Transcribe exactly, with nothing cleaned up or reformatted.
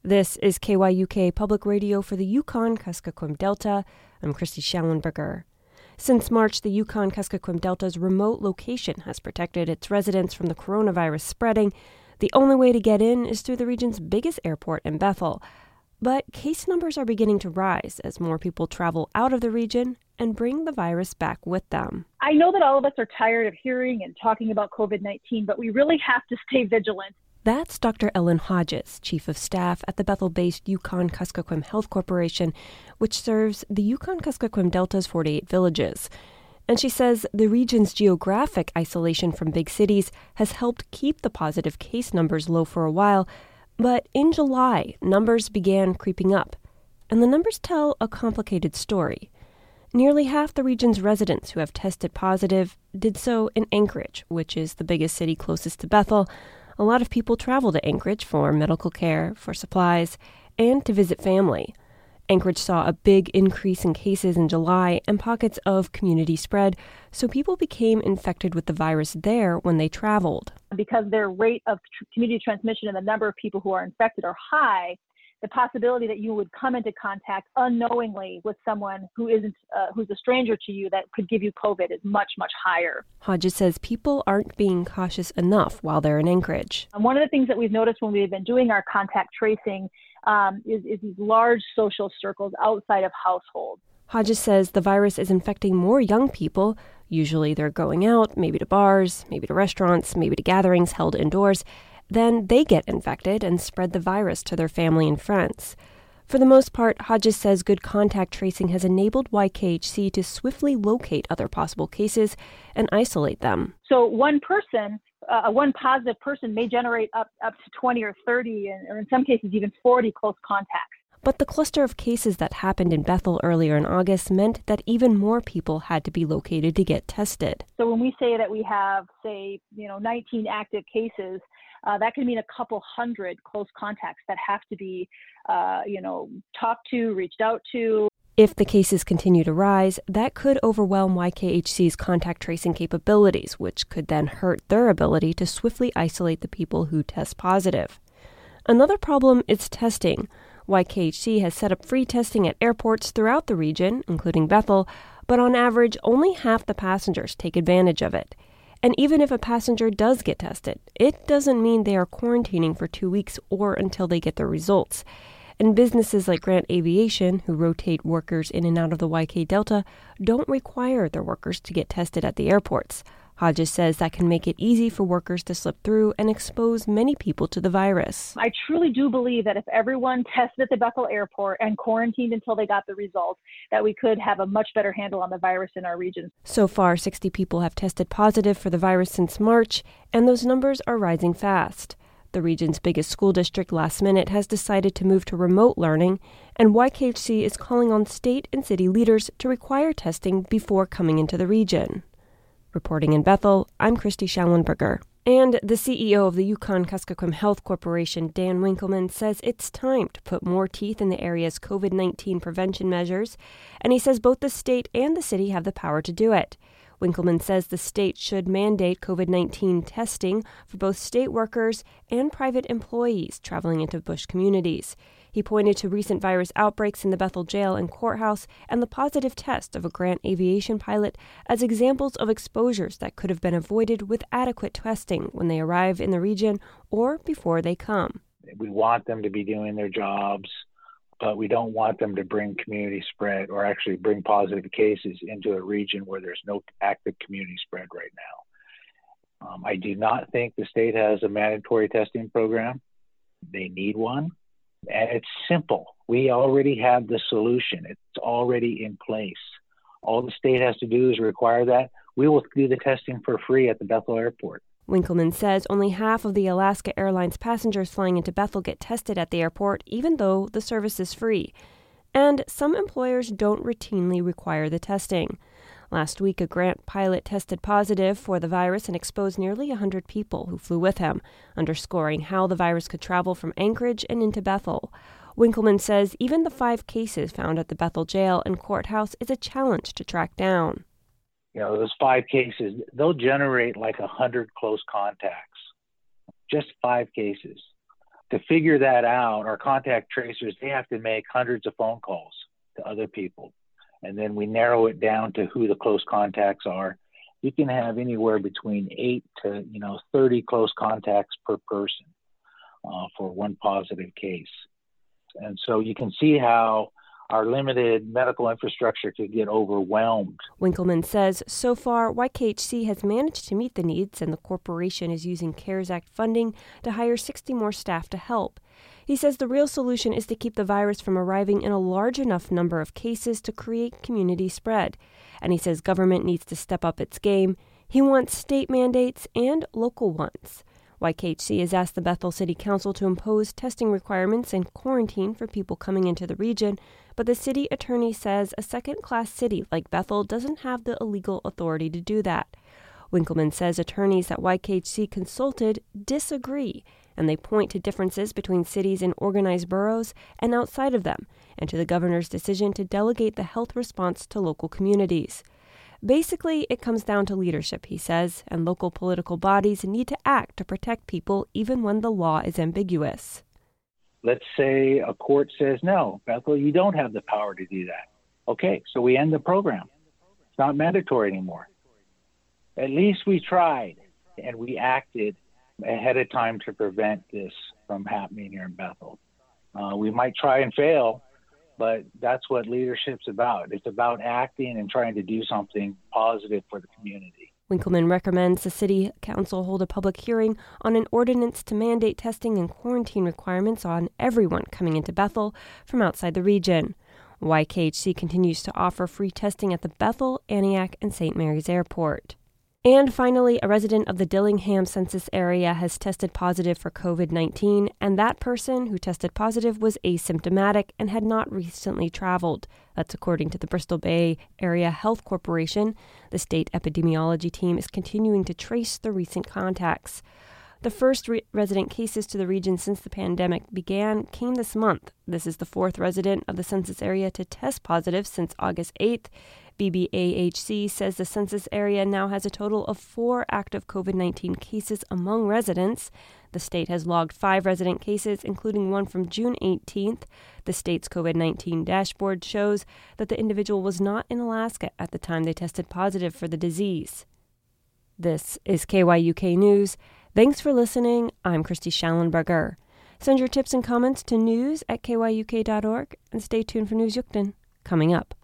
This is K Y U K Public Radio for the Yukon-Kuskokwim Delta. I'm Christy Schallenberger. Since March, the Yukon-Kuskokwim Delta's remote location has protected its residents from the coronavirus spreading. The only way to get in is through the region's biggest airport in Bethel. But case numbers are beginning to rise as more people travel out of the region and bring the virus back with them. I know that all of us are tired of hearing and talking about covid nineteen, but we really have to stay vigilant. That's Doctor Ellen Hodges, Chief of Staff at the Bethel-based Yukon-Kuskokwim Health Corporation, which serves the Yukon-Kuskokwim Delta's forty-eight villages. And she says the region's geographic isolation from big cities has helped keep the positive case numbers low for a while. But in July, numbers began creeping up. And the numbers tell a complicated story. Nearly half the region's residents who have tested positive did so in Anchorage, which is the biggest city closest to Bethel. A lot of people travel to Anchorage for medical care, for supplies, and to visit family. Anchorage saw a big increase in cases in July and pockets of community spread, so people became infected with the virus there when they traveled. Because their rate of tr- community transmission and the number of people who are infected are high, the possibility that you would come into contact unknowingly with someone who isn't, uh, who's a stranger to you that could give you COVID is much, much higher. Hodges says people aren't being cautious enough while they're in Anchorage. And one of the things that we've noticed when we've been doing our contact tracing um, is, is these large social circles outside of households. Hodges says the virus is infecting more young people. Usually they're going out, maybe to bars, maybe to restaurants, maybe to gatherings held indoors. Then they get infected and spread the virus to their family and friends. For the most part, Hodges says good contact tracing has enabled Y K H C to swiftly locate other possible cases and isolate them. So one person, uh, one positive person may generate up, up to twenty or thirty, and, or in some cases even forty close contacts. But the cluster of cases that happened in Bethel earlier in August meant that even more people had to be located to get tested. So when we say that we have, say, you know, nineteen active cases, uh, that can mean a couple hundred close contacts that have to be, uh, you know, talked to, reached out to. If the cases continue to rise, that could overwhelm Y K H C's contact tracing capabilities, which could then hurt their ability to swiftly isolate the people who test positive. Another problem is testing. Y K H C has set up free testing at airports throughout the region, including Bethel, but on average, only half the passengers take advantage of it. And even if a passenger does get tested, it doesn't mean they are quarantining for two weeks or until they get their results. And businesses like Grant Aviation, who rotate workers in and out of the Y K Delta, don't require their workers to get tested at the airports. Hodges says that can make it easy for workers to slip through and expose many people to the virus. I truly do believe that if everyone tested at the Bethel airport and quarantined until they got the results, that we could have a much better handle on the virus in our region. So far, sixty people have tested positive for the virus since March, and those numbers are rising fast. The region's biggest school district, Last Minute, has decided to move to remote learning, and Y K H C is calling on state and city leaders to require testing before coming into the region. Reporting in Bethel, I'm Christy Schallenberger. And the C E O of the Yukon-Kuskokwim Health Corporation, Dan Winkleman, says it's time to put more teeth in the area's covid nineteen prevention measures, and he says both the state and the city have the power to do it. Winkleman says the state should mandate covid nineteen testing for both state workers and private employees traveling into bush communities. He pointed to recent virus outbreaks in the Bethel jail and courthouse and the positive test of a Grant Aviation pilot as examples of exposures that could have been avoided with adequate testing when they arrive in the region or before they come. We want them to be doing their jobs, but we don't want them to bring community spread or actually bring positive cases into a region where there's no active community spread right now. Um, I do not think the state has a mandatory testing program. They need one. And it's simple. We already have the solution. It's already in place. All the state has to do is require that. We will do the testing for free at the Bethel airport. Winkleman says only half of the Alaska Airlines passengers flying into Bethel get tested at the airport, even though the service is free. And some employers don't routinely require the testing. Last week, a Grant pilot tested positive for the virus and exposed nearly one hundred people who flew with him, underscoring how the virus could travel from Anchorage and into Bethel. Winkleman says even the five cases found at the Bethel jail and courthouse is a challenge to track down. You know, those five cases, they'll generate like one hundred close contacts. Just five cases. to figure that out, our contact tracers, they have to make hundreds of phone calls to other people. And then we narrow it down to who the close contacts are. You can have anywhere between eight to, you know, thirty close contacts per person uh, for one positive case. And so you can see how our limited medical infrastructure could get overwhelmed. Winkleman says so far, Y K H C has managed to meet the needs, and the corporation is using CARES Act funding to hire sixty more staff to help. He says the real solution is to keep the virus from arriving in a large enough number of cases to create community spread. And he says government needs to step up its game. He wants state mandates and local ones. Y K H C has asked the Bethel City Council to impose testing requirements and quarantine for people coming into the region, but the city attorney says a second-class city like Bethel doesn't have the legal authority to do that. Winkleman says attorneys that Y K H C consulted disagree, and they point to differences between cities in organized boroughs and outside of them, and to the governor's decision to delegate the health response to local communities. Basically, it comes down to leadership, he says, and local political bodies need to act to protect people even when the law is ambiguous. Let's say a court says, no, Bethel, you don't have the power to do that. Okay, so we end the program. It's not mandatory anymore. At least we tried, and we acted ahead of time to prevent this from happening here in Bethel. Uh, we might try and fail, but that's what leadership's about. It's about acting and trying to do something positive for the community. Winkleman recommends the City Council hold a public hearing on an ordinance to mandate testing and quarantine requirements on everyone coming into Bethel from outside the region. Y K H C continues to offer free testing at the Bethel, Antioch, and Saint Mary's Airport. And finally, a resident of the Dillingham census area has tested positive for covid nineteen, and that person who tested positive was asymptomatic and had not recently traveled. That's according to the Bristol Bay Area Health Corporation. The state epidemiology team is continuing to trace the recent contacts. The first re- resident cases to the region since the pandemic began came this month. This is the fourth resident of the census area to test positive since August eighth. B B A H C says the census area now has a total of four active covid nineteen cases among residents. The state has logged five resident cases, including one from June eighteenth. The state's covid nineteen dashboard shows that the individual was not in Alaska at the time they tested positive for the disease. This is K Y U K News. Thanks for listening. I'm Christy Schallenberger. Send your tips and comments to news at K Y U K dot org and stay tuned for News Yukton coming up.